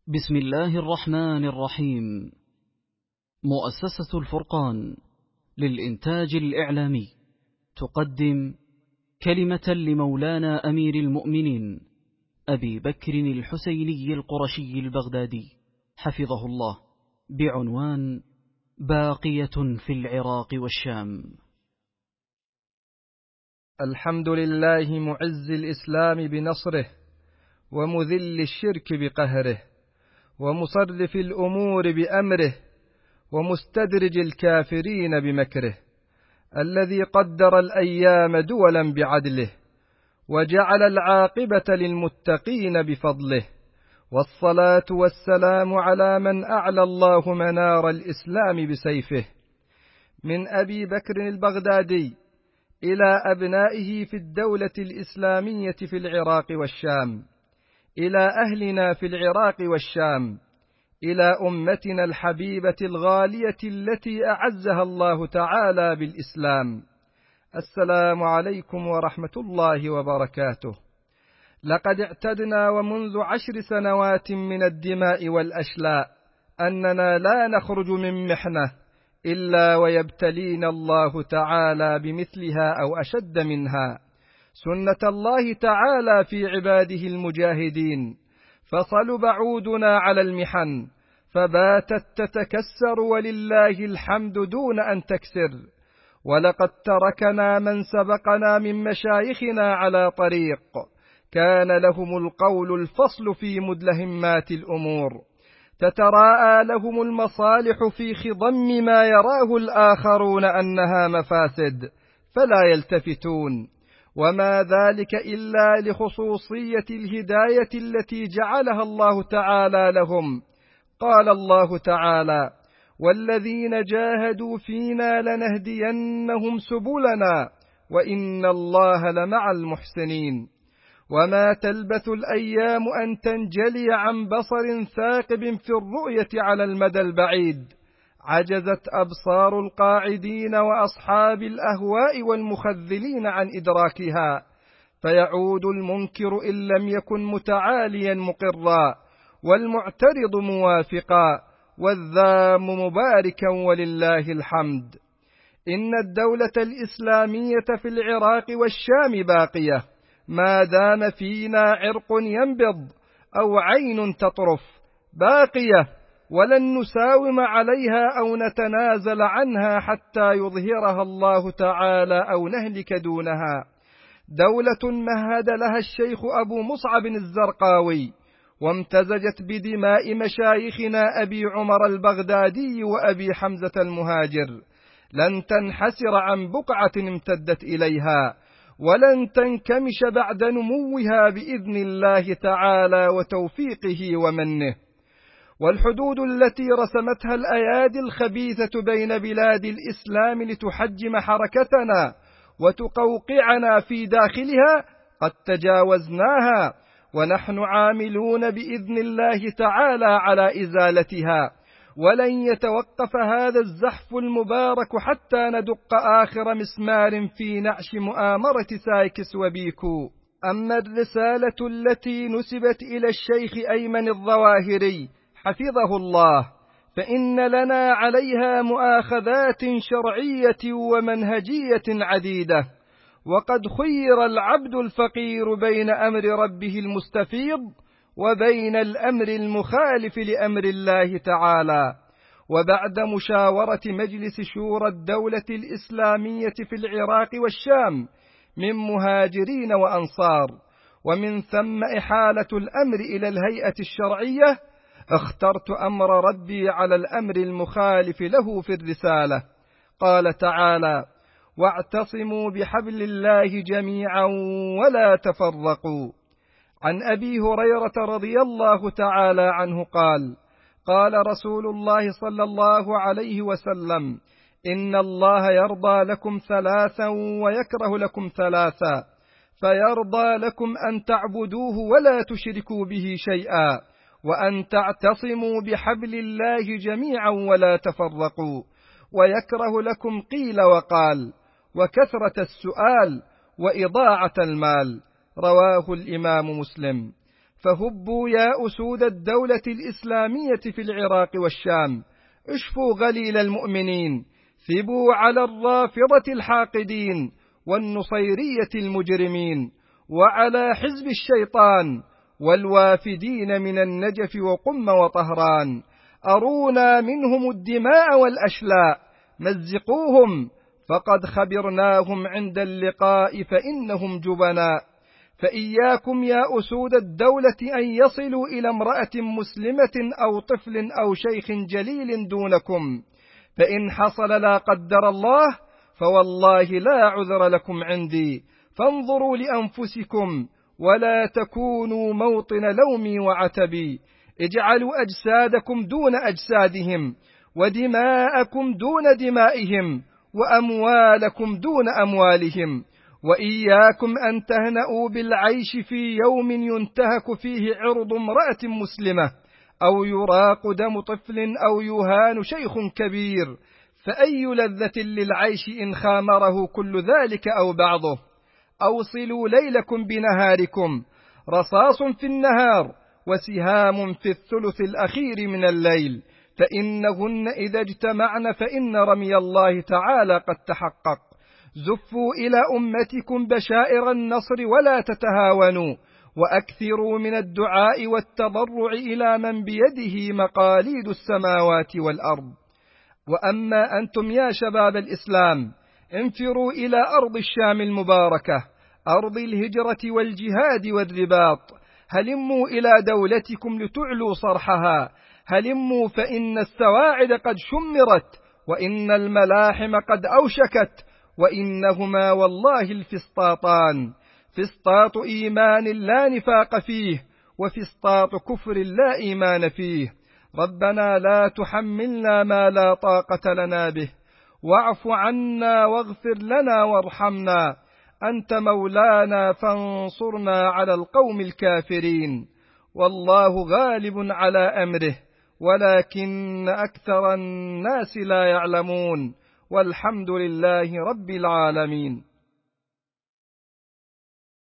بسم الله الرحمن الرحيم. مؤسسة الفرقان للإنتاج الإعلامي تقدم كلمة لمولانا أمير المؤمنين أبي بكر الحسيني القرشي البغدادي حفظه الله، بعنوان باقية في العراق والشام. الحمد لله معز الإسلام بنصره، ومذل الشرك بقهره، ومصرف الأمور بأمره، ومستدرج الكافرين بمكره، الذي قدر الأيام دولا بعدله، وجعل العاقبة للمتقين بفضله. والصلاة والسلام على من أعلى الله منار الإسلام بسيفه، من أبي بكر البغدادي إلى أبنائه في الدولة الإسلامية في العراق والشام، إلى أهلنا في العراق والشام، إلى أمتنا الحبيبة الغالية التي أعزها الله تعالى بالإسلام. السلام عليكم ورحمة الله وبركاته. لقد اعتدنا ومنذ 10 سنوات من الدماء والأشلاء أننا لا نخرج من محنة إلا ويبتلينا الله تعالى بمثلها أو أشد منها، سنة الله تعالى في عباده المجاهدين، فصلب عودنا على المحن فباتت تتكسر ولله الحمد دون أن تكسر. ولقد تركنا من سبقنا من مشايخنا على طريق كان لهم القول الفصل في مدلهمات الأمور، تتراءى لهم المصالح في خضم ما يراه الآخرون أنها مفاسد فلا يلتفتون، وما ذلك إلا لخصوصية الهداية التي جعلها الله تعالى لهم. قال الله تعالى: والذين جاهدوا فينا لنهدينهم سبلنا وإن الله لمع المحسنين. وما تلبث الأيام أن تنجلي عن بصر ثاقب في الرؤية على المدى البعيد، عجزت أبصار القاعدين وأصحاب الأهواء والمخذلين عن إدراكها، فيعود المنكر إن لم يكن متعاليا مقرا، والمعترض موافقا، والذام مباركا، ولله الحمد. إن الدولة الإسلامية في العراق والشام باقية ما دام فينا عرق ينبض أو عين تطرف، باقية ولن نساوم عليها أو نتنازل عنها حتى يظهرها الله تعالى أو نهلك دونها. دولة مهد لها الشيخ أبو مصعب الزرقاوي، وامتزجت بدماء مشايخنا أبي عمر البغدادي وأبي حمزة المهاجر، لن تنحسر عن بقعة امتدت إليها، ولن تنكمش بعد نموها بإذن الله تعالى وتوفيقه ومنه. والحدود التي رسمتها الأيادي الخبيثة بين بلاد الإسلام لتحجم حركتنا وتقوقعنا في داخلها قد تجاوزناها، ونحن عاملون بإذن الله تعالى على إزالتها، ولن يتوقف هذا الزحف المبارك حتى ندق آخر مسمار في نعش مؤامرة سايكس وبيكو. أما الرسالة التي نسبت إلى الشيخ أيمن الظواهري حفظه الله فإن لنا عليها مؤاخذات شرعية ومنهجية عديدة، وقد خير العبد الفقير بين أمر ربه المستفيض وبين الأمر المخالف لأمر الله تعالى. وبعد مشاورة مجلس شورى الدولة الإسلامية في العراق والشام من مهاجرين وأنصار، ومن ثم إحالة الأمر إلى الهيئة الشرعية، اخترت أمر ربي على الأمر المخالف له في الرسالة. قال تعالى: واعتصموا بحبل الله جميعا ولا تفرقوا. عن أبي هريرة رضي الله تعالى عنه قال: قال رسول الله صلى الله عليه وسلم: إن الله يرضى لكم 3 ويكره لكم 3، فيرضى لكم أن تعبدوه ولا تشركوا به شيئا، وأن تعتصموا بحبل الله جميعا ولا تفرقوا، ويكره لكم قيل وقال، وكثرة السؤال، وإضاعة المال. رواه الإمام مسلم. فهبوا يا أسود الدولة الإسلامية في العراق والشام، اشفوا غليل المؤمنين، ثبوا على الرافضة الحاقدين والنصيرية المجرمين، وعلى حزب الشيطان والوافدين من النجف وقم وطهران، أرونا منهم الدماء والأشلاء، مزقوهم فقد خبرناهم عند اللقاء فإنهم جبناء. فإياكم يا أسود الدولة أن يصلوا إلى امرأة مسلمة أو طفل أو شيخ جليل دونكم، فإن حصل لا قدر الله فوالله لا عذر لكم عندي، فانظروا لأنفسكم ولا تكونوا موطن لومي وعتبي، اجعلوا أجسادكم دون أجسادهم، ودماءكم دون دمائهم، وأموالكم دون أموالهم، وإياكم أن تهنأوا بالعيش في يوم ينتهك فيه عرض امرأة مسلمة، أو يراق دم طفل، أو يهان شيخ كبير، فأي لذة للعيش إن خامره كل ذلك أو بعضه. أوصلوا ليلكم بنهاركم، رصاص في النهار وسهام في الثلث الأخير من الليل، فإنهن إذا اجتمعن فإن رمي الله تعالى قد تحقق. زفوا إلى أمتكم بشائر النصر ولا تتهاونوا، وأكثروا من الدعاء والتضرع إلى من بيده مقاليد السماوات والأرض. وأما أنتم يا شباب الإسلام، انفروا إلى أرض الشام المباركة، أرض الهجرة والجهاد والرباط، هلموا إلى دولتكم لتعلوا صرحها، هلموا فإن السواعد قد شمرت، وإن الملاحم قد أوشكت، وإنهما والله الفسطاطان، فسطاط إيمان لا نفاق فيه، وفسطاط كفر لا إيمان فيه. ربنا لا تحملنا ما لا طاقة لنا به، واعف عنا واغفر لنا وارحمنا، أنت مولانا فانصرنا على القوم الكافرين. والله غالب على أمره ولكن أكثر الناس لا يعلمون، والحمد لله رب العالمين.